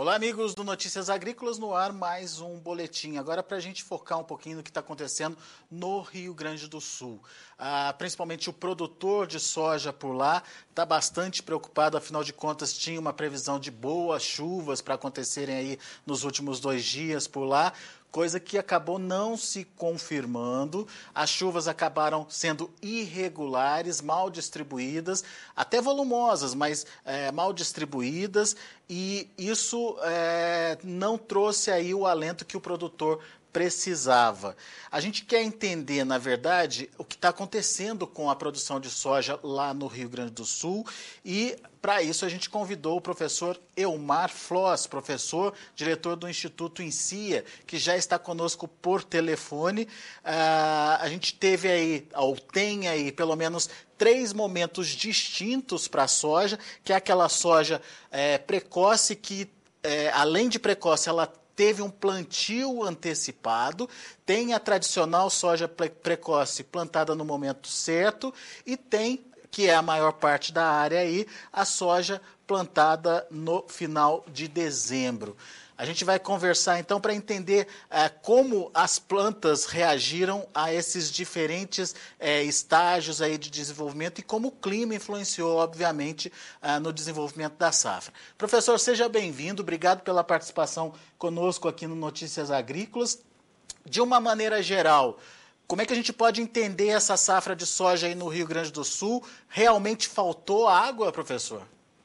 Olá, amigos do Notícias Agrícolas, no ar mais um boletim. Agora para a gente focar um pouquinho no que está acontecendo no Rio Grande do Sul. Principalmente o produtor de soja por lá está bastante preocupado, afinal de contas tinha uma previsão de boas chuvas para acontecerem aí nos últimos 2 dias por lá, coisa que acabou não se confirmando. As chuvas acabaram sendo irregulares, mal distribuídas, até volumosas, mas mal distribuídas, e isso não trouxe aí o alento que o produtor precisava. A gente quer entender, na verdade, o que está acontecendo com a produção de soja lá no Rio Grande do Sul, e para isso a gente convidou o professor Elmar Floss, professor, diretor do Instituto INSIA, que já está conosco por telefone. A gente teve aí, ou tem aí, pelo menos 3 momentos distintos para a soja, que é aquela soja precoce que, além de precoce, ela teve um plantio antecipado, tem a tradicional soja precoce plantada no momento certo e tem, que é a maior parte da área aí, a soja plantada no final de dezembro. A gente vai conversar então para entender como as plantas reagiram a esses diferentes estágios aí de desenvolvimento e como o clima influenciou, obviamente, no desenvolvimento da safra. Professor, seja bem-vindo, obrigado pela participação conosco aqui no Notícias Agrícolas. De uma maneira geral, como é que a gente pode entender essa safra de soja aí no Rio Grande do Sul? Realmente faltou água, professor?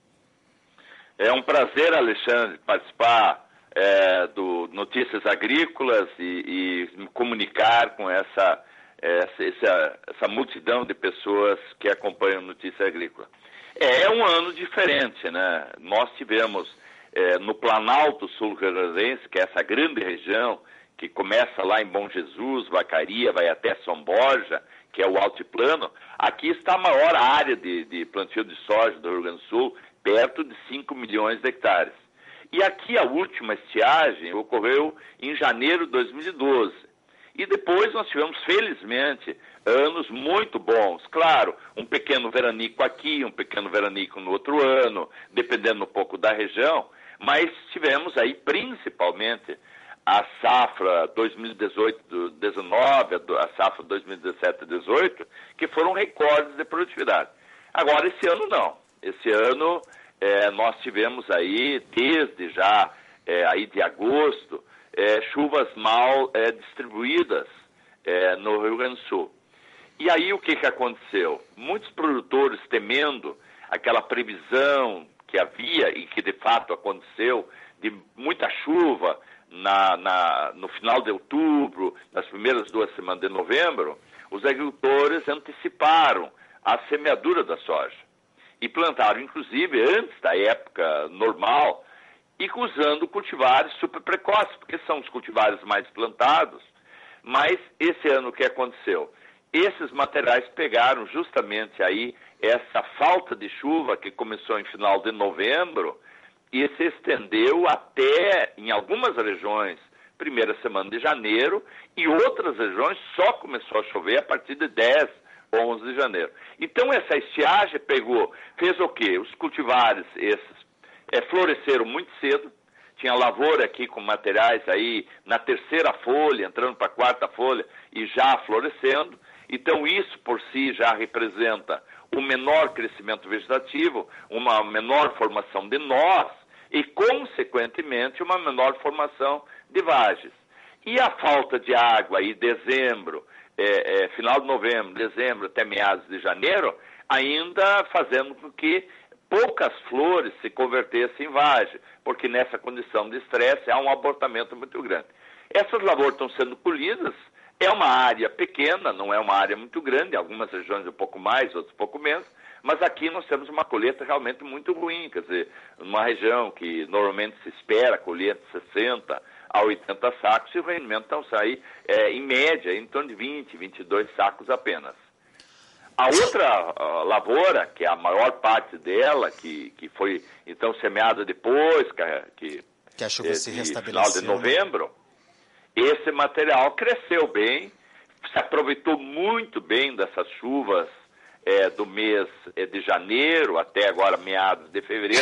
É um prazer, Alexandre, participar do Notícias Agrícolas e me comunicar com essa multidão de pessoas que acompanham Notícia Agrícola. É um ano diferente, né? Nós tivemos no Planalto Sul-Grandense, que é essa grande região que começa lá em Bom Jesus, Vacaria, vai até São Borja, que é o altiplano. Aqui está a maior área de plantio de soja do Rio Grande do Sul, perto de 5 milhões de hectares. E aqui a última estiagem ocorreu em janeiro de 2012. E depois nós tivemos, felizmente, anos muito bons. Claro, um pequeno veranico aqui, um pequeno veranico no outro ano, dependendo um pouco da região, mas tivemos aí principalmente a safra 2018-19, a safra 2017-18, que foram recordes de produtividade. Agora, esse ano não. Esse ano nós tivemos aí, desde já aí de agosto, chuvas mal distribuídas no Rio Grande do Sul. E aí o que aconteceu? Muitos produtores temendo aquela previsão que havia e que de fato aconteceu, de muita chuva no final de outubro, nas primeiras 2 semanas de novembro, os agricultores anteciparam a semeadura da soja. E plantaram, inclusive, antes da época normal, e usando cultivares super precoces, porque são os cultivares mais plantados. Mas esse ano o que aconteceu? Esses materiais pegaram justamente aí essa falta de chuva que começou em final de novembro e se estendeu até, em algumas regiões, primeira semana de janeiro, e outras regiões só começou a chover a partir de 10, 11 de janeiro. Então essa estiagem fez o quê? Os cultivares esses floresceram muito cedo, tinha lavoura aqui com materiais aí na 3ª folha, entrando para a 4ª folha e já florescendo. Então isso por si já representa um menor crescimento vegetativo, uma menor formação de nós e, consequentemente, uma menor formação de vagens. E a falta de água aí, dezembro, final de novembro, dezembro até meados de janeiro, ainda fazendo com que poucas flores se convertessem em vagem, porque nessa condição de estresse há um abortamento muito grande. Essas lavouras estão sendo colhidas, é uma área pequena, não é uma área muito grande, algumas regiões um pouco mais, outras um pouco menos, mas aqui nós temos uma colheita realmente muito ruim, quer dizer, uma região que normalmente se espera colher de 60 a 80 sacos, e o rendimento então sai, em média, em torno de 20, 22 sacos apenas. A outra lavoura, que é a maior parte dela, que foi então semeada depois, que a chuva se restabeleceu, final de novembro, esse material cresceu bem, se aproveitou muito bem dessas chuvas do mês de janeiro até agora meados de fevereiro,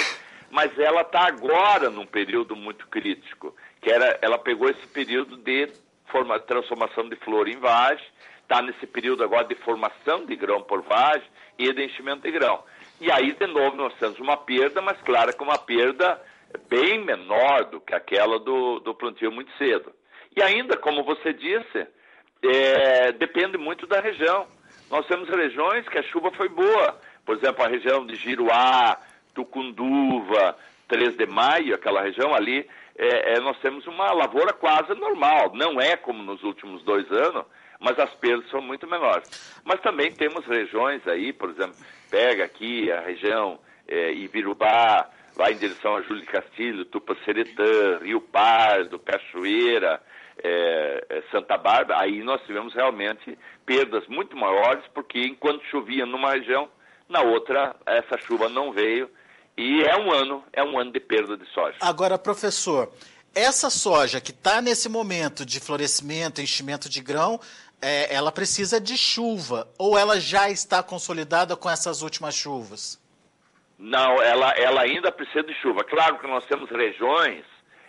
mas ela está agora num período muito crítico, ela pegou esse período de transformação de flor em vagem, está nesse período agora de formação de grão por vagem e de enchimento de grão. E aí, de novo, nós temos uma perda, mas claro que uma perda bem menor do que aquela do plantio muito cedo. E ainda, como você disse, depende muito da região. Nós temos regiões que a chuva foi boa. Por exemplo, a região de Giruá, Tucunduva, 3 de Maio, aquela região ali, nós temos uma lavoura quase normal. Não é como nos últimos 2 anos, mas as perdas são muito menores. Mas também temos regiões aí, por exemplo, pega aqui a região Ibirubá, lá em direção a Júlio de Castilho, Tupaceretã, Rio Pardo, Cachoeira, Santa Bárbara, aí nós tivemos realmente perdas muito maiores, porque enquanto chovia numa região, na outra essa chuva não veio, e é um ano de perda de soja. Agora, professor, essa soja que está nesse momento de florescimento, enchimento de grão, ela precisa de chuva, ou ela já está consolidada com essas últimas chuvas? Não, ela ainda precisa de chuva. Claro que nós temos regiões,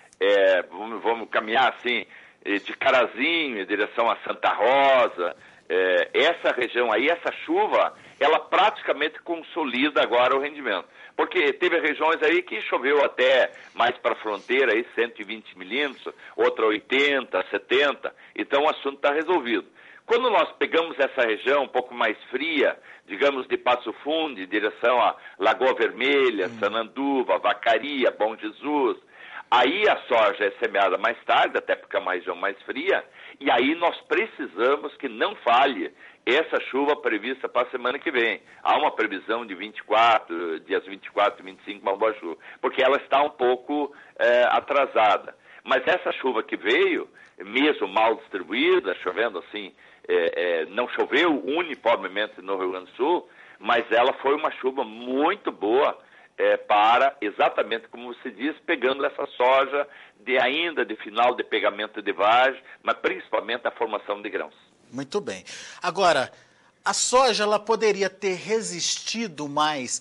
vamos caminhar assim, de Carazinho em direção a Santa Rosa, essa região aí, essa chuva, ela praticamente consolida agora o rendimento. Porque teve regiões aí que choveu até mais para a fronteira, aí 120 milímetros, outra 80, 70, então o assunto está resolvido. Quando nós pegamos essa região um pouco mais fria, digamos de Passo Fundo, em direção a Lagoa Vermelha, Sananduva, Vacaria, Bom Jesus, aí a soja é semeada mais tarde, até porque é uma região mais fria, e aí nós precisamos que não falhe essa chuva prevista para a semana que vem. Há uma previsão de dias 24 e 25, uma boa chuva, porque ela está um pouco atrasada. Mas essa chuva que veio, mesmo mal distribuída, chovendo assim, não choveu uniformemente no Rio Grande do Sul, mas ela foi uma chuva muito boa para, exatamente como você diz, pegando essa soja ainda de final de pegamento de vagem, mas principalmente a formação de grãos. Muito bem. Agora, a soja ela poderia ter resistido mais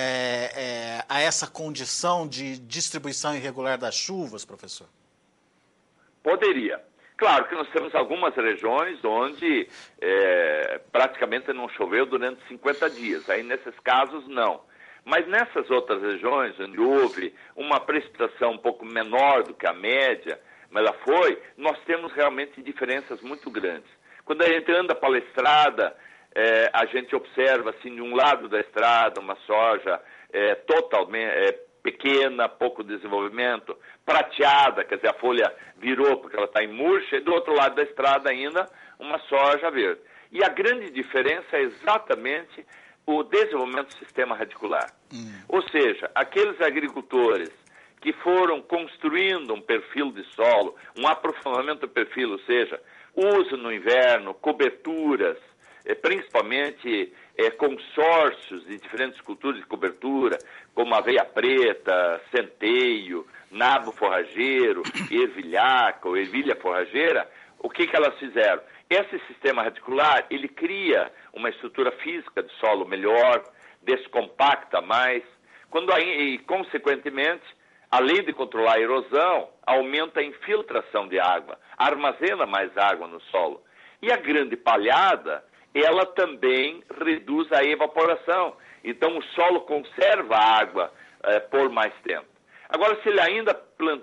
a essa condição de distribuição irregular das chuvas, professor? Poderia. Claro que nós temos algumas regiões onde praticamente não choveu durante 50 dias. Aí, nesses casos, não. Mas nessas outras regiões, onde houve uma precipitação um pouco menor do que a média, mas nós temos realmente diferenças muito grandes. Quando a gente anda pela estrada, a gente observa, assim, de um lado da estrada, uma soja totalmente pequena, pouco desenvolvimento, prateada, quer dizer, a folha virou porque ela está em murcha, e do outro lado da estrada ainda uma soja verde. E a grande diferença é exatamente o desenvolvimento do sistema radicular. Ou seja, aqueles agricultores que foram construindo um perfil de solo, um aprofundamento do perfil, ou seja, uso no inverno, coberturas, principalmente consórcios de diferentes culturas de cobertura, como aveia preta, centeio, nabo forrageiro, ervilhaca ou ervilha forrageira, o que elas fizeram? Esse sistema radicular, ele cria uma estrutura física de solo melhor, descompacta mais, e, consequentemente, além de controlar a erosão, aumenta a infiltração de água, armazena mais água no solo. E a grande palhada, ela também reduz a evaporação. Então, o solo conserva a água por mais tempo. Agora, se ele ainda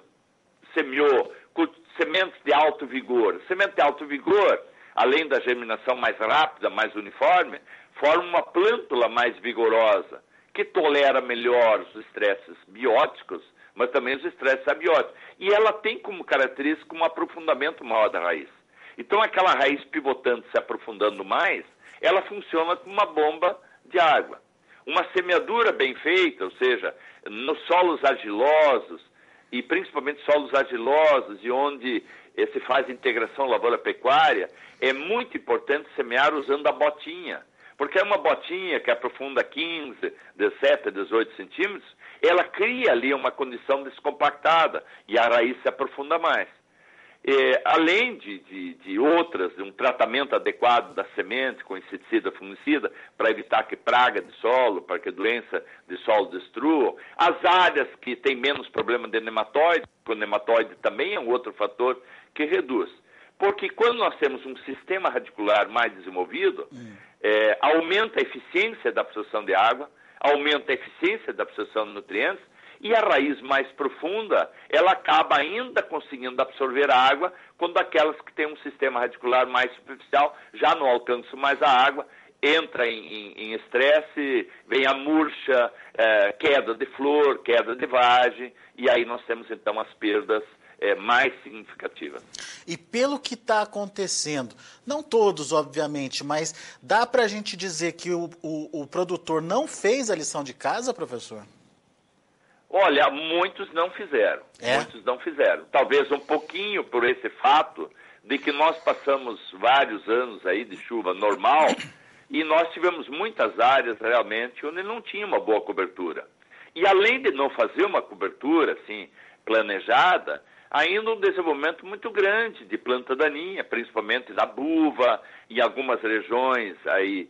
semeou com sementes de alto vigor, semente de alto vigor, além da germinação mais rápida, mais uniforme, forma uma plântula mais vigorosa, que tolera melhor os estresses bióticos, mas também os estresses abióticos. E ela tem como característica um aprofundamento maior da raiz. Então, aquela raiz pivotando, se aprofundando mais, ela funciona como uma bomba de água. Uma semeadura bem feita, ou seja, nos solos argilosos, e principalmente solos argilosos, e onde se faz integração lavoura-pecuária, é muito importante semear usando a botinha. Porque é uma botinha que aprofunda 15, 17, 18 centímetros, ela cria ali uma condição descompactada, e a raiz se aprofunda mais. além de outras, de um tratamento adequado da semente com inseticida, fungicida, para evitar que praga de solo, para que doença de solo destrua. As áreas que têm menos problema de nematóide, o nematóide também é um outro fator que reduz. Porque quando nós temos um sistema radicular mais desenvolvido, aumenta a eficiência da absorção de água, aumenta a eficiência da absorção de nutrientes, e a raiz mais profunda, ela acaba ainda conseguindo absorver a água, quando aquelas que têm um sistema radicular mais superficial já não alcançam mais a água, entra em estresse, vem a murcha, queda de flor, queda de vagem, e aí nós temos então as perdas mais significativas. E pelo que está acontecendo, não todos, obviamente, mas dá para a gente dizer que o produtor não fez a lição de casa, professor? Olha, muitos não fizeram. Muitos não fizeram. Talvez um pouquinho por esse fato de que nós passamos vários anos aí de chuva normal e nós tivemos muitas áreas realmente onde não tinha uma boa cobertura. E além de não fazer uma cobertura assim planejada, ainda um desenvolvimento muito grande de planta daninha, principalmente da buva, em algumas regiões aí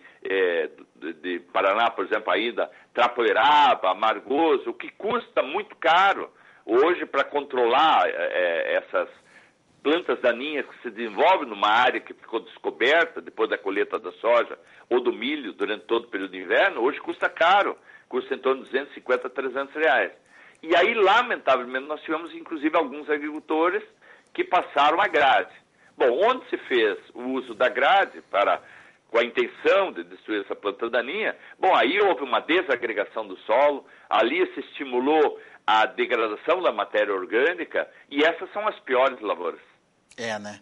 de Paraná, por exemplo, ainda Trapoeraba, Amargoso, o que custa muito caro hoje para controlar essas plantas daninhas que se desenvolvem numa área que ficou descoberta depois da colheita da soja ou do milho durante todo o período de inverno, hoje custa caro, custa em torno de 250 a 300 reais. E aí, lamentavelmente, nós tivemos, inclusive, alguns agricultores que passaram a grade. Bom, onde se fez o uso da grade com a intenção de destruir essa planta daninha, bom, aí houve uma desagregação do solo, ali se estimulou a degradação da matéria orgânica, e essas são as piores lavouras. Né?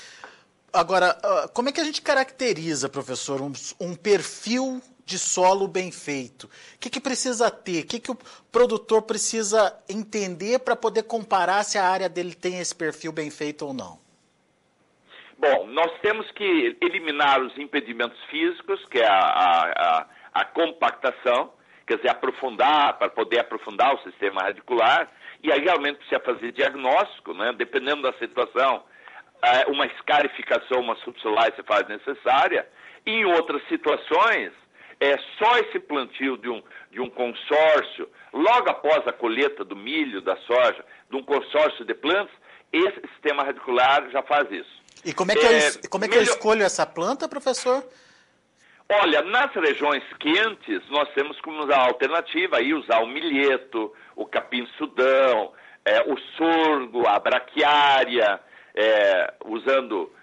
Agora, como é que a gente caracteriza, professor, um perfil de solo bem feito? O que precisa ter? O que o produtor precisa entender para poder comparar se a área dele tem esse perfil bem feito ou não? Bom, nós temos que eliminar os impedimentos físicos, que é a compactação, quer dizer, para poder aprofundar o sistema radicular, e aí realmente precisa fazer diagnóstico, né? Dependendo da situação, uma escarificação, uma subsolar se faz necessária, e em outras situações, só esse plantio de um consórcio, logo após a colheita do milho, da soja, de um consórcio de plantas, esse sistema radicular já faz isso. E como é que eu escolho essa planta, professor? Olha, nas regiões quentes, nós temos como usar a alternativa, aí usar o milheto, o capim-sudão, o sorgo, a braquiária, usando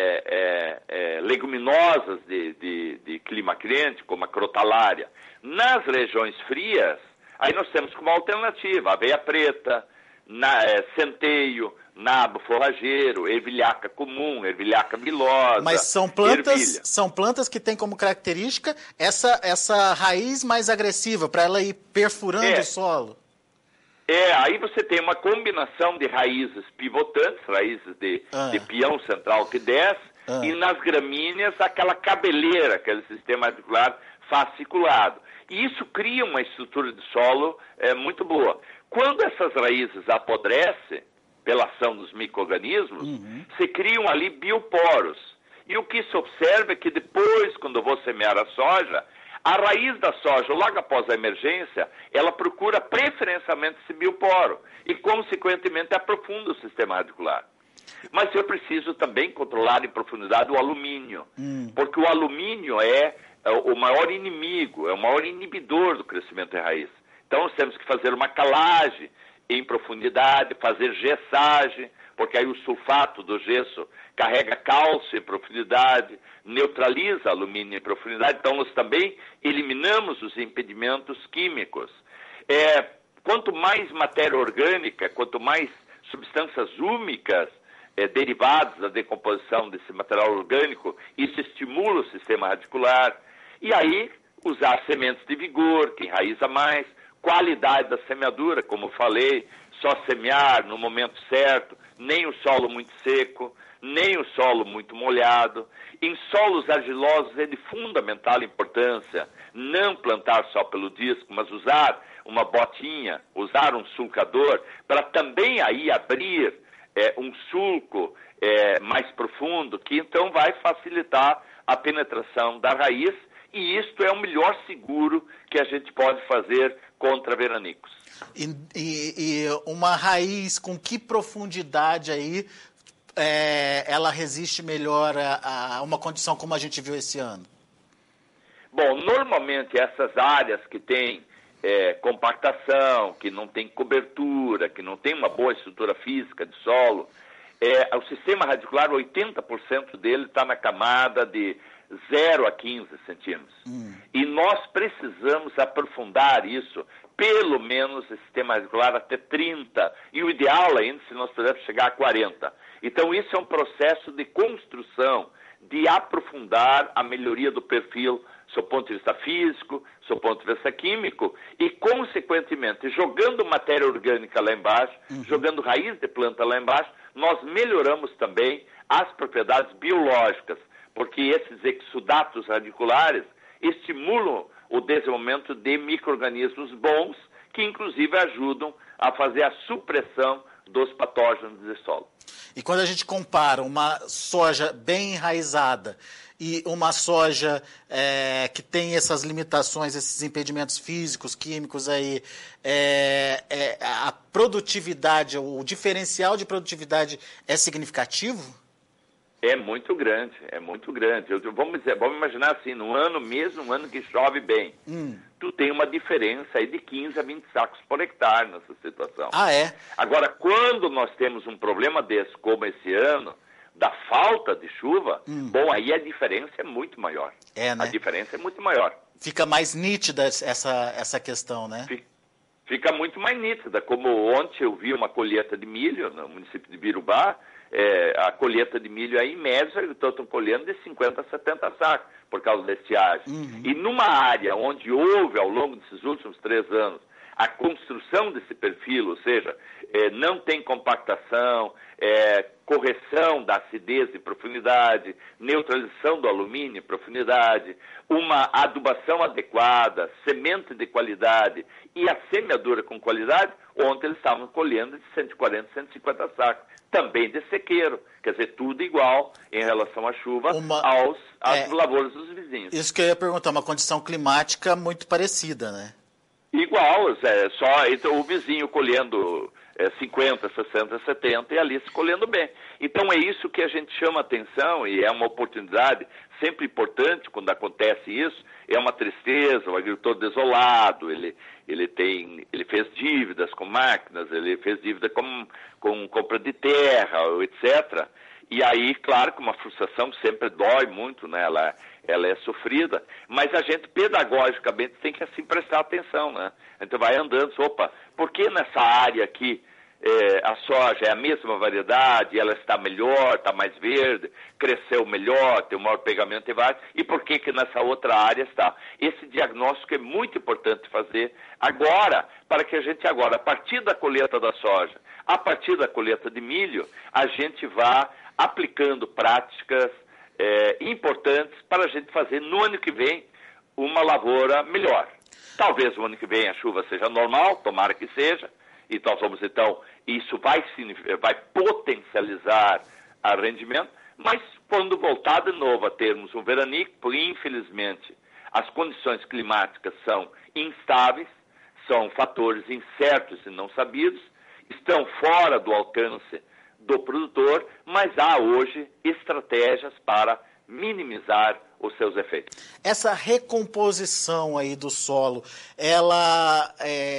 leguminosas de clima quente, como a crotalária. Nas regiões frias, aí nós temos como alternativa aveia preta, centeio, nabo forrageiro, ervilhaca comum, ervilhaca milosa. Mas são plantas que têm como característica essa raiz mais agressiva, para ela ir perfurando o solo. Aí você tem uma combinação de raízes pivotantes, raízes de peão central que desce, e nas gramíneas aquela cabeleira, aquele sistema radicular fasciculado. E isso cria uma estrutura de solo muito boa. Quando essas raízes apodrecem, pela ação dos micro-organismos, se criam ali bioporos. E o que se observa é que depois, quando eu vou semear a soja, a raiz da soja, logo após a emergência, ela procura preferencialmente esse bioporo e, consequentemente, aprofunda o sistema radicular. Mas eu preciso também controlar em profundidade o alumínio, porque o alumínio é o maior inimigo, é o maior inibidor do crescimento de raiz. Então, nós temos que fazer uma calagem em profundidade, fazer gessagem, porque aí o sulfato do gesso carrega cálcio em profundidade, neutraliza alumínio em profundidade, então nós também eliminamos os impedimentos químicos. Quanto mais matéria orgânica, quanto mais substâncias úmicas derivadas da decomposição desse material orgânico, isso estimula o sistema radicular. E aí, usar sementes de vigor, que enraiza mais, qualidade da semeadura, como falei, só semear no momento certo, nem o solo muito seco, nem o solo muito molhado. Em solos argilosos é de fundamental importância não plantar só pelo disco, mas usar uma botinha, usar um sulcador, para também aí abrir um sulco mais profundo, que então vai facilitar a penetração da raiz, e isto é o melhor seguro que a gente pode fazer contra veranicos. E uma raiz com que profundidade aí ela resiste melhor a uma condição como a gente viu esse ano? Bom, normalmente essas áreas que têm compactação, que não tem cobertura, que não tem uma boa estrutura física de solo, o sistema radicular, 80% dele está na camada de 0 a 15 centímetros. E nós precisamos aprofundar isso, pelo menos o sistema radicular até 30, e o ideal ainda se nós pudermos chegar a 40. Então isso é um processo de construção, de aprofundar a melhoria do perfil, do seu ponto de vista físico, do seu ponto de vista químico, e, consequentemente, jogando matéria orgânica lá embaixo, jogando raiz de planta lá embaixo, nós melhoramos também as propriedades biológicas, porque esses exudatos radiculares estimulam o desenvolvimento de micro-organismos bons, que, inclusive, ajudam a fazer a supressão dos patógenos de solo. E quando a gente compara uma soja bem enraizada e uma soja que tem essas limitações, esses impedimentos físicos, químicos aí, a produtividade, o diferencial de produtividade é significativo? É muito grande, é muito grande. Vamos imaginar assim, no ano mesmo, um ano que chove bem, tu tem uma diferença aí de 15 a 20 sacos por hectare nessa situação. Ah, é? Agora, quando nós temos um problema desse, como esse ano, da falta de chuva, bom, aí a diferença é muito maior. Né? A diferença é muito maior. Fica mais nítida essa questão, né? Fica muito mais nítida. Como ontem eu vi uma colheita de milho no município de Birubá, a colheita de milho aí, em média, estão colhendo de 50 a 70 sacos por causa da estiagem. E numa área onde houve, ao longo desses últimos 3 anos, a construção desse perfil, ou seja, não tem compactação, correção da acidez e profundidade, neutralização do alumínio e profundidade, uma adubação adequada, semente de qualidade e a semeadura com qualidade, ontem eles estavam colhendo de 140, 150 sacos, também de sequeiro, quer dizer, tudo igual em relação à chuva às lavouras dos vizinhos. Isso que eu ia perguntar, uma condição climática muito parecida, né? Igual, então, o vizinho colhendo 50, 60, 70 e ali se colhendo bem. Então é isso que a gente chama atenção e é uma oportunidade sempre importante quando acontece isso. É uma tristeza, o agricultor desolado, ele fez dívidas com máquinas, ele fez dívida com compra de terra, etc. E aí, claro que uma frustração sempre dói muito, né? Ela é sofrida, mas a gente pedagogicamente tem que assim prestar atenção, né? A gente vai andando, por que nessa área aqui a soja é a mesma variedade, ela está melhor, está mais verde, cresceu melhor, tem um maior pegamento de vagens, e por que nessa outra área está? Esse diagnóstico é muito importante fazer agora, para que a gente agora, a partir da colheita da soja, a partir da colheita de milho, a gente vá aplicando práticas importantes para a gente fazer no ano que vem uma lavoura melhor. Talvez no ano que vem a chuva seja normal, tomara que seja, e nós vamos então, isso vai potencializar o rendimento, mas quando voltar de novo a termos um veranico, porque infelizmente as condições climáticas são instáveis, são fatores incertos e não sabidos, estão fora do alcance do produtor, mas há hoje estratégias para minimizar os seus efeitos. Essa recomposição aí do solo, ela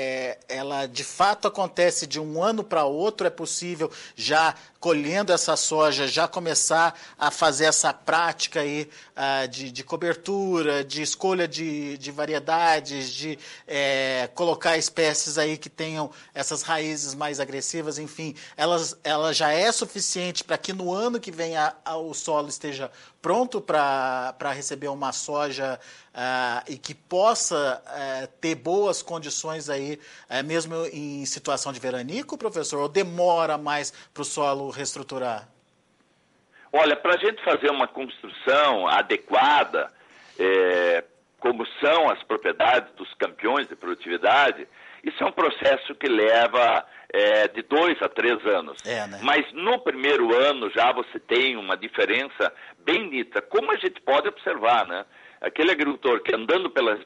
de fato acontece de um ano para outro? É possível, já colhendo essa soja, já começar a fazer essa prática aí de cobertura, de escolha de variedades, de colocar espécies aí que tenham essas raízes mais agressivas, enfim, ela já é suficiente para que no ano que vem o solo esteja pronto para receber uma soja e que possa ter boas condições aí, mesmo em situação de veranico, professor? Ou demora mais para o solo reestruturar? Olha, para a gente fazer uma construção adequada, como são as propriedades dos campeões de produtividade, Isso é um processo que leva de 2 a 3 anos. Né? Mas no primeiro ano já você tem uma diferença bem nítida, como a gente pode observar, né? Aquele agricultor que andando pelas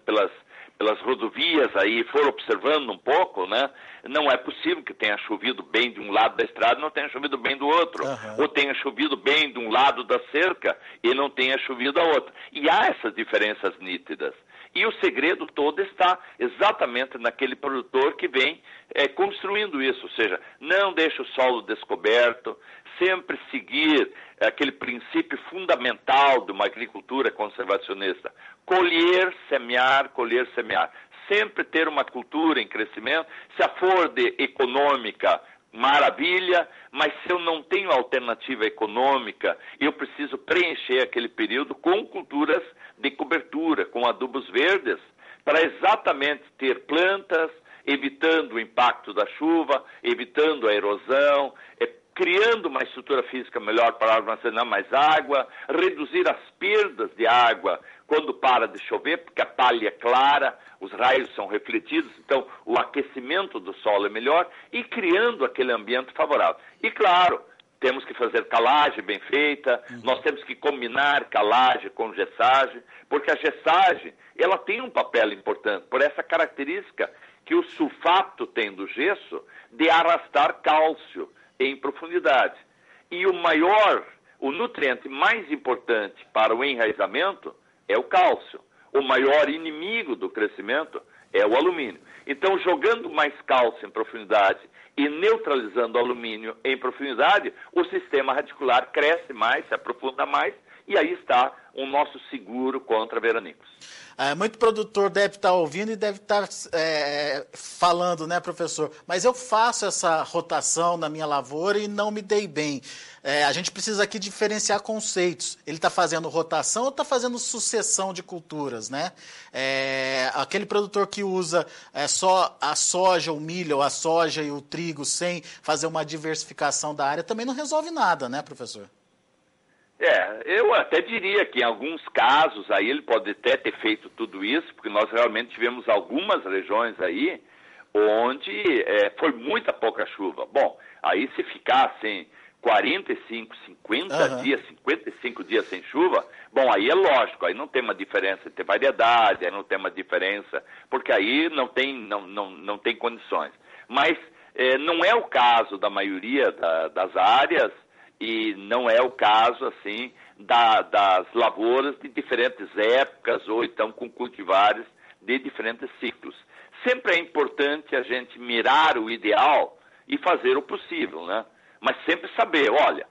rodovias aí for observando um pouco, né? Não é possível que tenha chovido bem de um lado da estrada e não tenha chovido bem do outro. Ou tenha chovido bem de um lado da cerca e não tenha chovido a outro. E há essas diferenças nítidas. E o segredo todo está exatamente naquele produtor que vem construindo isso, ou seja, não deixa o solo descoberto, sempre seguir aquele princípio fundamental de uma agricultura conservacionista, colher, semear, sempre ter uma cultura em crescimento, se a for de econômica, maravilha, mas se eu não tenho alternativa econômica, eu preciso preencher aquele período com culturas de cobertura, com adubos verdes, para exatamente ter plantas, evitando o impacto da chuva, evitando a erosão, criando uma estrutura física melhor para armazenar mais água, reduzir as perdas de água quando para de chover, porque a palha é clara, os raios são refletidos, então o aquecimento do solo é melhor, e criando aquele ambiente favorável. E claro, temos que fazer calagem bem feita, nós temos que combinar calagem com gessagem, porque a gessagem, ela tem um papel importante, por essa característica que o sulfato tem do gesso de arrastar cálcio em profundidade. E o nutriente mais importante para o enraizamento é o cálcio. O maior inimigo do crescimento é o alumínio. Então, jogando mais cálcio em profundidade e neutralizando o alumínio em profundidade, o sistema radicular cresce mais, se aprofunda mais, e aí está o nosso seguro contra veranicos. Muito produtor deve estar ouvindo e deve estar falando, né, professor? Mas eu faço essa rotação na minha lavoura e não me dei bem. A gente precisa aqui diferenciar conceitos. Ele está fazendo rotação ou está fazendo sucessão de culturas, né? Aquele produtor que usa só a soja, o milho, ou a soja e o trigo sem fazer uma diversificação da área também não resolve nada, né, professor? Eu até diria que em alguns casos aí ele pode até ter feito tudo isso, porque nós realmente tivemos algumas regiões aí onde foi muita pouca chuva. Bom, aí se ficassem 45, 50 dias, 55 dias sem chuva, bom, aí é lógico, aí não tem uma diferença entre variedade, aí não tem uma diferença, porque aí não tem condições. Mas não é o caso da maioria das áreas, e não é o caso, assim, das lavouras de diferentes épocas ou então com cultivares de diferentes ciclos. Sempre é importante a gente mirar o ideal e fazer o possível, né? Mas sempre saber, olha,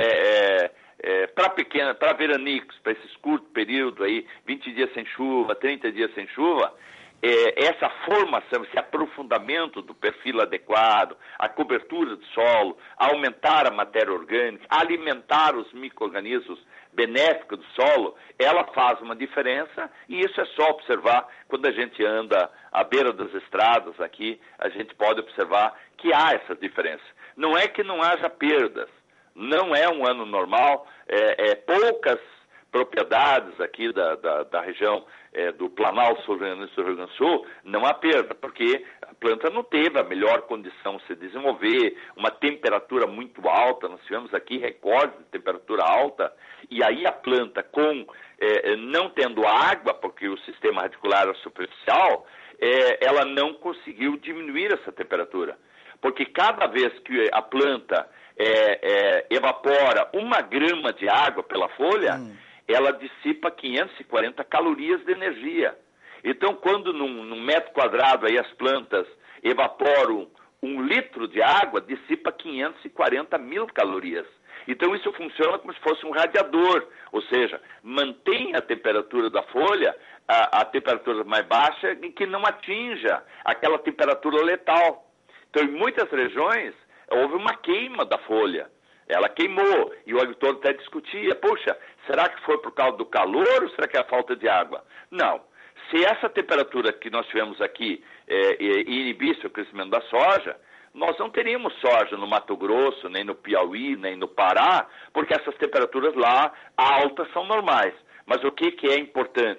para veranicos, para esses curtos períodos aí, 20 dias sem chuva, 30 dias sem chuva, essa formação, esse aprofundamento do perfil adequado, a cobertura do solo, aumentar a matéria orgânica, alimentar os micro-organismos benéficos do solo, ela faz uma diferença e isso é só observar quando a gente anda à beira das estradas aqui, a gente pode observar que há essas diferenças. Não é que não haja perdas, não é um ano normal, poucas propriedades aqui da região do Planalto Sul Rio Grande do Sul, não há perda, porque a planta não teve a melhor condição de se desenvolver, uma temperatura muito alta, nós tivemos aqui recorde de temperatura alta, e aí a planta não tendo água, porque o sistema radicular é superficial, ela não conseguiu diminuir essa temperatura, porque cada vez que a planta evapora 1 grama de água pela folha, ela dissipa 540 calorias de energia. Então, quando num metro quadrado aí as plantas evaporam 1 litro de água, dissipa 540 mil calorias. Então, isso funciona como se fosse um radiador, ou seja, mantém a temperatura da folha, a temperatura mais baixa, e que não atinja aquela temperatura letal. Então, em muitas regiões, houve uma queima da folha. Ela queimou, e o agricultor até discutia, poxa, será que foi por causa do calor ou será que é a falta de água? Não. Se essa temperatura que nós tivemos aqui inibisse o crescimento da soja, nós não teríamos soja no Mato Grosso, nem no Piauí, nem no Pará, porque essas temperaturas lá altas são normais. Mas o que é importante?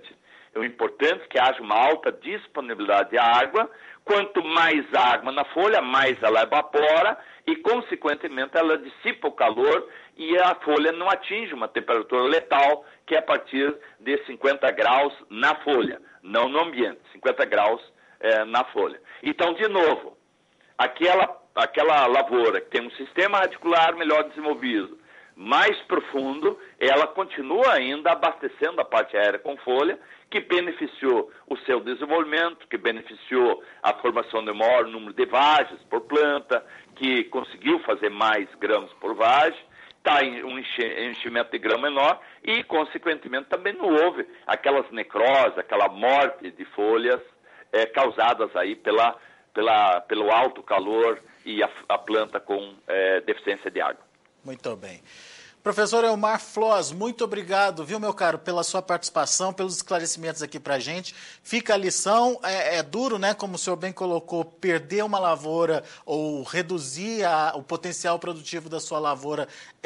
É o importante que haja uma alta disponibilidade de água. Quanto mais água na folha, mais ela evapora e, consequentemente, ela dissipa o calor e a folha não atinge uma temperatura letal, que é a partir de 50 graus na folha, não no ambiente, 50 graus na folha. Então, de novo, aquela lavoura que tem um sistema radicular melhor desenvolvido, mais profundo, ela continua ainda abastecendo a parte aérea com folha, que beneficiou o seu desenvolvimento, que beneficiou a formação de maior número de vagens por planta, que conseguiu fazer mais grãos por vagem, está em um enchimento de grão menor e, consequentemente, também não houve aquelas necroses, aquela morte de folhas causadas aí pelo alto calor e a planta com deficiência de água. Muito bem. Professor Elmar Floss, muito obrigado, viu, meu caro, pela sua participação, pelos esclarecimentos aqui para a gente. Fica a lição, é duro, né, como o senhor bem colocou, perder uma lavoura ou reduzir o potencial produtivo da sua lavoura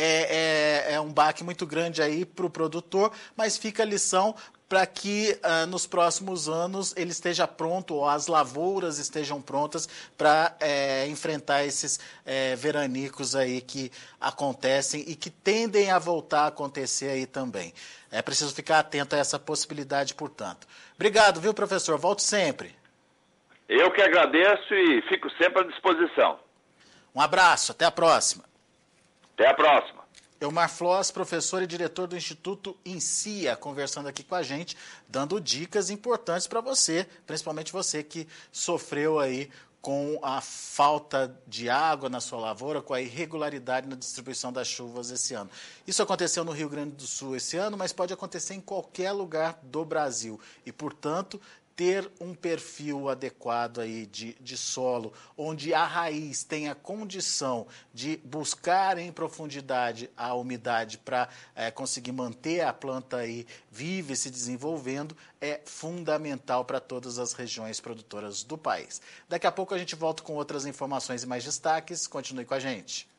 é um baque muito grande aí para o produtor, mas fica a lição para que nos próximos anos ele esteja pronto, ou as lavouras estejam prontas para enfrentar esses veranicos aí que acontecem e que tendem a voltar a acontecer aí também. É preciso ficar atento a essa possibilidade, portanto. Obrigado, viu, professor? Volte sempre. Eu que agradeço e fico sempre à disposição. Um abraço, até a próxima. Até a próxima. Elmar Floss, professor e diretor do Instituto INSIA, conversando aqui com a gente, dando dicas importantes para você, principalmente você que sofreu aí com a falta de água na sua lavoura, com a irregularidade na distribuição das chuvas esse ano. Isso aconteceu no Rio Grande do Sul esse ano, mas pode acontecer em qualquer lugar do Brasil e, portanto, ter um perfil adequado aí de solo, onde a raiz tenha condição de buscar em profundidade a umidade para conseguir manter a planta aí viva e se desenvolvendo, é fundamental para todas as regiões produtoras do país. Daqui a pouco a gente volta com outras informações e mais destaques. Continue com a gente.